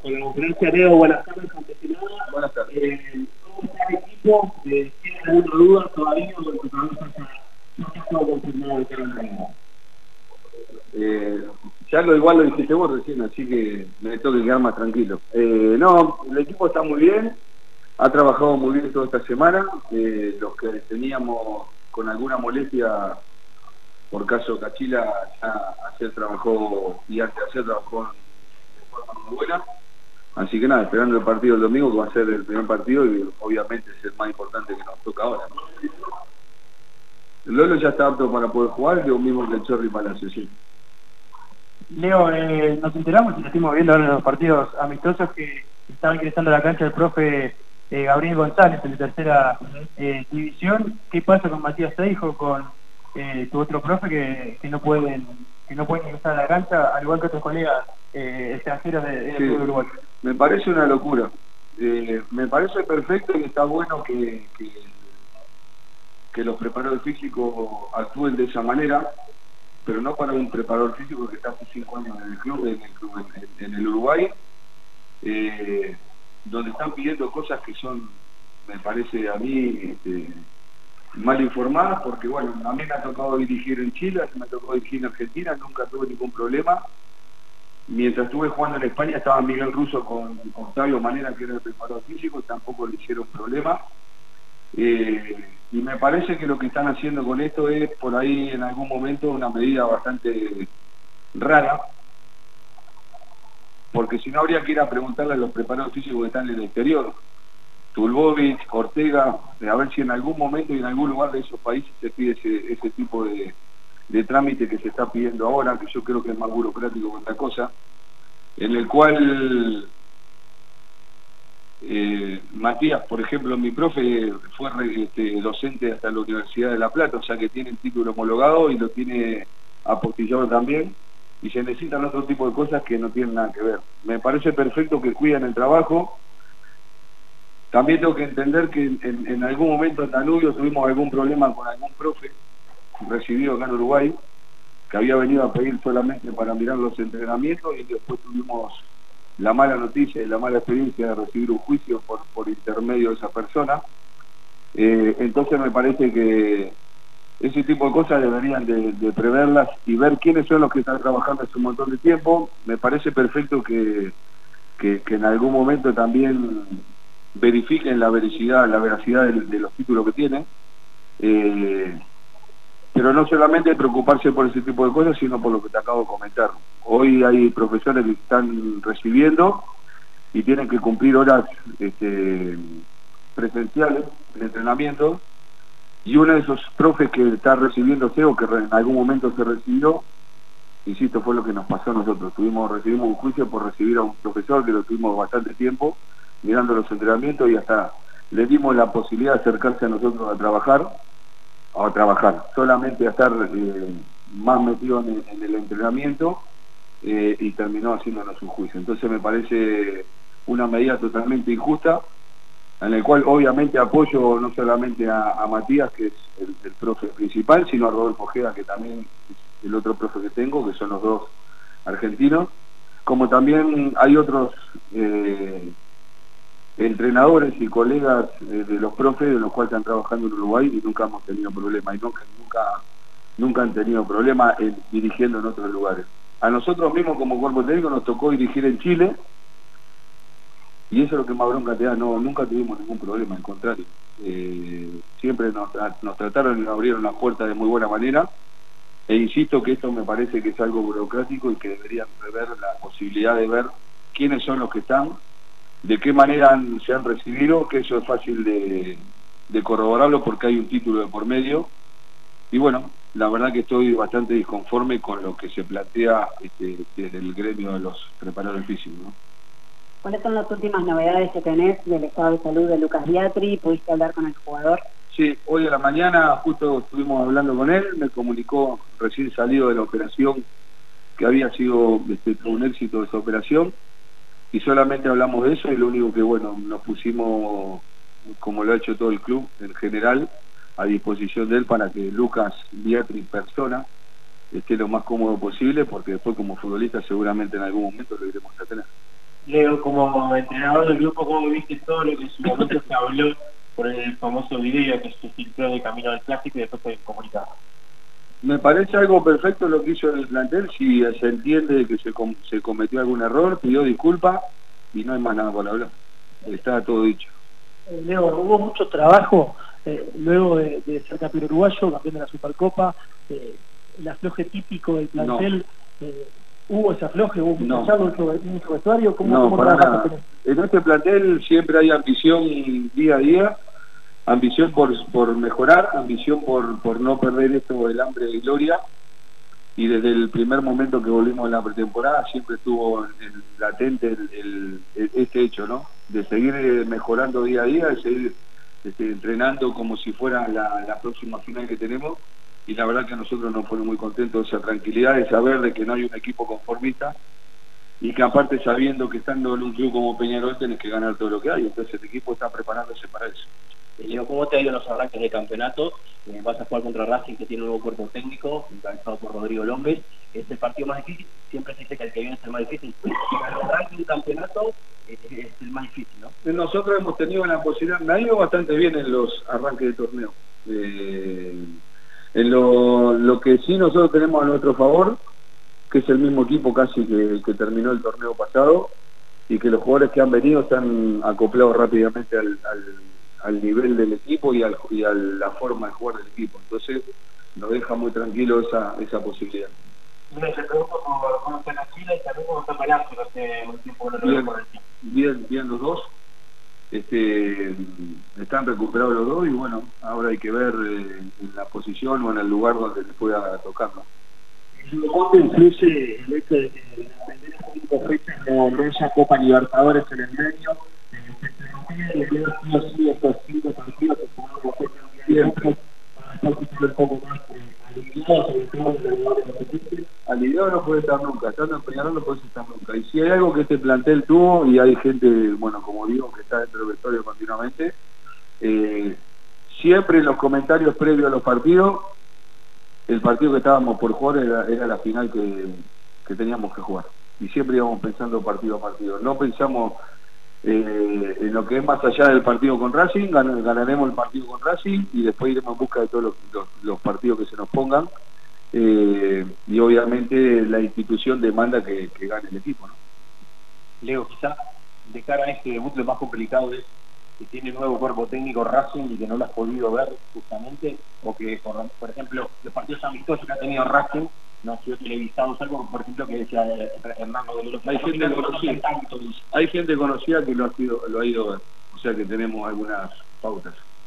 la conferencia. Leo, buenas tardes, antes que nada. Buenas tardes. ¿Cómo está el equipo? ¿Tiene alguna duda todavía o el protagonista ya está todo confirmado de cara al programa? Ya igual lo dijiste vos recién, así que me tengo que quedar más tranquilo. No, el equipo está muy bien, ha trabajado muy bien toda esta semana. Los que teníamos con alguna molestia, por caso Cachila, ya ayer trabajó y antes de ayer trabajó de forma muy buena. Así que nada, esperando el partido del domingo, que va a ser el primer partido y obviamente es el más importante que nos toca ahora, ¿no? El Lolo ya está apto para poder jugar, lo mismo que el Chorri Palacio, sí. Leo, nos enteramos y lo estuvimos viendo ahora en los partidos amistosos que estaba ingresando a la cancha el profe Gabriel González en la tercera división. ¿Qué pasa con Matías Seijo, con tu otro profe que no pueden ingresar a la cancha, al igual que otros colegas extranjeros del fútbol uruguayo? Me parece una locura. Me parece perfecto y está bueno que los preparadores físicos actúen de esa manera, pero no para un preparador físico que está hace 5 años en el club, en el Uruguay, donde están pidiendo cosas que son, me parece a mí, mal informadas, porque bueno, a mí me ha tocado dirigir en Chile, me ha tocado dirigir en Argentina, nunca tuve ningún problema. Mientras estuve jugando en España estaba Miguel Russo con Octavio Manera, que era el preparador físico, y tampoco le hicieron problema. Y me parece que lo que están haciendo con esto es, por ahí en algún momento, una medida bastante rara, porque si no habría que ir a preguntarle a los preparadores físicos que están en el exterior, Tulbovic, Ortega, a ver si en algún momento y en algún lugar de esos países se pide ese tipo de trámite que se está pidiendo ahora, que yo creo que es más burocrático que otra cosa, en el cual Matías, por ejemplo, mi profe fue docente hasta la Universidad de La Plata, o sea que tiene el título homologado y lo tiene apostillado también, y se necesitan otro tipo de cosas que no tienen nada que ver. Me parece perfecto que cuiden el trabajo. También tengo que entender que en algún momento en Danubio tuvimos algún problema con algún profe recibido acá en Uruguay, que había venido a pedir solamente para mirar los entrenamientos, y después tuvimos la mala noticia y la mala experiencia de recibir un juicio por intermedio de esa persona. Entonces me parece que ese tipo de cosas deberían de preverlas y ver quiénes son los que están trabajando hace un montón de tiempo. Me parece perfecto que en algún momento también verifiquen la veracidad de los títulos que tienen. Pero no solamente preocuparse por ese tipo de cosas, sino por lo que te acabo de comentar. Hoy hay profesores que están recibiendo y tienen que cumplir horas presenciales de entrenamiento, y uno de esos profes que está recibiéndose o que en algún momento se recibió, insisto, fue lo que nos pasó a nosotros. Recibimos un juicio por recibir a un profesor que lo tuvimos bastante tiempo mirando los entrenamientos, y hasta le dimos la posibilidad de acercarse a nosotros a trabajar, solamente a estar más metido en el entrenamiento, y terminó haciéndonos un juicio. Entonces me parece una medida totalmente injusta, en el cual obviamente apoyo no solamente a Matías, que es el profe principal, sino a Rodolfo Ojeda, que también es el otro profe que tengo, que son los dos argentinos, como también hay otros entrenadores y colegas de los profes, de los cuales están trabajando en Uruguay, y nunca hemos tenido problema, y nunca han tenido problema dirigiendo en otros lugares. A nosotros mismos como cuerpo técnico nos tocó dirigir en Chile, y eso es lo que más bronca te da. Nunca tuvimos ningún problema, al contrario. Siempre nos trataron y nos abrieron las puertas de muy buena manera, e insisto que esto me parece que es algo burocrático y que deberían rever la posibilidad de ver quiénes son los que están, de qué manera se han recibido, que eso es fácil de corroborarlo porque hay un título de por medio. Y bueno, la verdad que estoy bastante disconforme con lo que se plantea desde el gremio de los preparadores físicos, ¿no? ¿Cuáles son las últimas novedades que tenés del estado de salud de Lucas Biatri? ¿Pudiste hablar con el jugador? Sí, hoy a la mañana justo estuvimos hablando con él, me comunicó recién salido de la operación que había sido un éxito esa operación, y solamente hablamos de eso, y lo único que, bueno, nos pusimos, como lo ha hecho todo el club en general, a disposición de él para que Lucas Biatri persona esté lo más cómodo posible, porque después como futbolista seguramente en algún momento lo iremos a tener. Leo, como entrenador del grupo, ¿cómo viste todo lo que en su momento se habló por el famoso video que se filtró de camino al clásico y después se comunicaba? Me parece algo perfecto lo que hizo el plantel. Si se entiende que se cometió algún error, pidió disculpas y no hay más nada por hablar. Está todo dicho. Leo, hubo mucho trabajo luego de ser campeón uruguayo, campeón de la Supercopa, el afloje típico del plantel. No. ¿Hubo ese afloje? ¿Hubo mucho vestuario? ¿Cómo para nada. trabajaste? En este plantel siempre hay ambición día a día, ambición por mejorar, ambición por no perder esto, el hambre de gloria. Y desde el primer momento que volvimos en la pretemporada siempre estuvo latente este hecho, ¿no? De seguir mejorando día a día, de seguir entrenando como si fuera la próxima final que tenemos. Y la verdad que a nosotros nos pone muy contentos esa tranquilidad de saber de que no hay un equipo conformista y que aparte sabiendo que estando en un club como Peñarol tenés que ganar todo lo que hay. Entonces el equipo está preparándose para eso. Leo, ¿cómo te ha ido en los arranques de campeonato? Vas a jugar contra Racing, que tiene un nuevo cuerpo técnico, encabezado por Rodrigo López. ¿Es el partido más difícil? Siempre se dice que el que viene es el más difícil. Pero el arranque de un campeonato es el más difícil, ¿no? Nosotros hemos tenido la posibilidad, me ha ido bastante bien en los arranques de torneo. En lo que sí nosotros tenemos a nuestro favor, que es el mismo equipo casi que terminó el torneo pasado, y que los jugadores que han venido se han acoplado rápidamente al nivel del equipo y a la forma de jugar del equipo. Entonces nos deja muy tranquilo esa posibilidad. Me pregunto cómo está la Chile y también cómo está Palacio, no sé, un tiempo que no lo veo por el bien los dos. Están recuperados los dos y bueno, ahora hay que ver en la posición o en el lugar donde les pueda tocar, ¿no? ¿Cómo te influye el hecho de que las primeras 5 fechas no haya Copa Libertadores en el medio? Estos 5 partidos que jugamos para estar un poco más aliviados, sobre todo en el lugar de los equipos. Aliviado no puede estar nunca, estando en Peñarol no puede estar nunca. Y si hay algo que este plantel tuvo, y hay gente, bueno, como digo, que está dentro del vestuario continuamente, siempre en los comentarios previos a los partidos, el partido que estábamos por jugar era la final que teníamos que jugar. Y siempre íbamos pensando partido a partido. No pensamos en lo que es más allá del partido con Racing, ganaremos el partido con Racing y después iremos en busca de todos los partidos que se nos pongan. Y obviamente la institución demanda que gane el equipo, ¿no? Leo, quizá de cara a este debut lo más complicado es que tiene nuevo cuerpo técnico Racing y que no lo has podido ver justamente, o que por ejemplo los partidos amistosos que ha tenido Racing no han sido televisados, algo por ejemplo que decía Hernando de los hay gente conocida que lo ha ido a ver, o sea que tenemos algunas pautas.